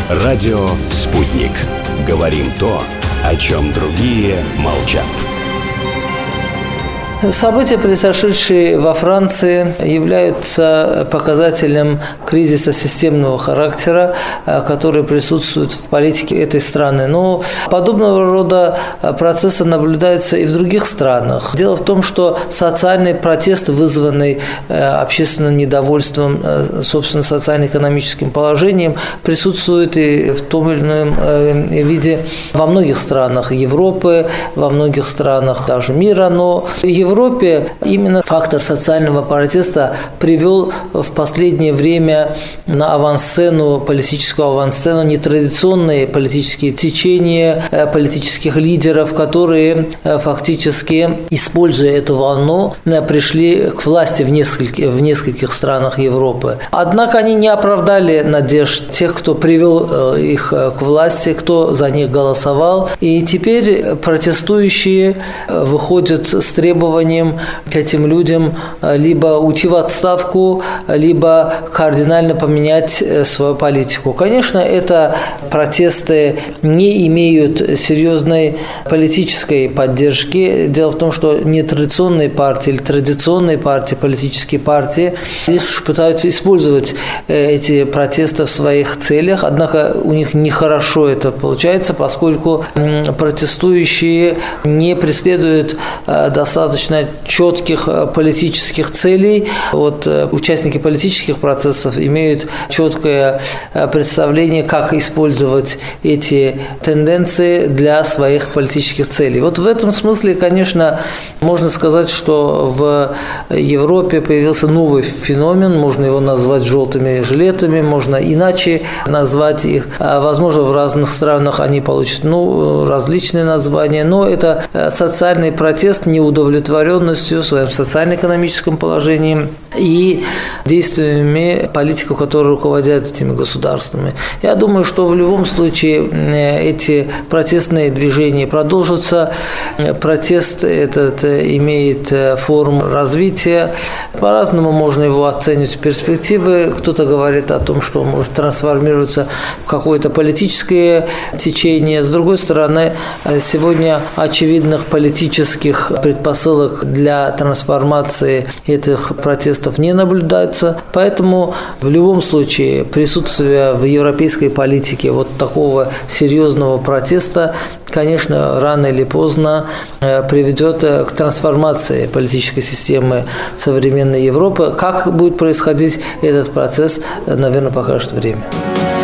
Радио «Спутник». Говорим то, о чем другие молчат. События, произошедшие во Франции, являются показателем кризиса системного характера, который присутствует в политике этой страны. Но подобного рода процессы наблюдаются и в других странах. Дело в том, что социальный протест, вызванный общественным недовольством, собственно, социально-экономическим положением, присутствует и в том или ином виде во многих странах Европы, во многих странах даже мира. Но в Европе именно фактор социального протеста привел в последнее время на авансцену, политическую авансцену, нетрадиционные политические течения, политических лидеров, которые фактически, используя эту волну, пришли к власти в нескольких странах Европы. Однако они не оправдали надежд тех, кто привел их к власти, кто за них голосовал. И теперь протестующие выходят с требованием к этим людям либо уйти в отставку, либо кардинально поменять свою политику. Конечно, это протесты не имеют серьезной политической поддержки. Дело в том, что нетрадиционные партии или традиционные партии, политические партии, лишь пытаются использовать эти протесты в своих целях, однако у них нехорошо это получается, поскольку протестующие не преследуют достаточно четких политических целей. Вот участники политических процессов имеют четкое представление, как использовать эти тенденции для своих политических целей. Вот в этом смысле, конечно, можно сказать, что в Европе появился новый феномен, можно его назвать желтыми жилетами, можно иначе назвать их. Возможно, в разных странах они получат различные названия, но это социальный протест, неудовлетворенностью своим социально-экономическим положением и действиями политиков, которые руководят этими государствами. Я думаю, что в любом случае эти протестные движения продолжатся. Протест этот имеет форму развития. По-разному можно его оценивать в перспективе. Кто-то говорит о том, что может трансформироваться в какое-то политическое течение. С другой стороны, сегодня очевидных политических предпосылок для трансформации этих протестов не наблюдается. Поэтому в любом случае присутствие в европейской политике вот такого серьезного протеста, конечно, рано или поздно приведет к трансформации политической системы современной Европы. Как будет происходить этот процесс, наверное, покажет время.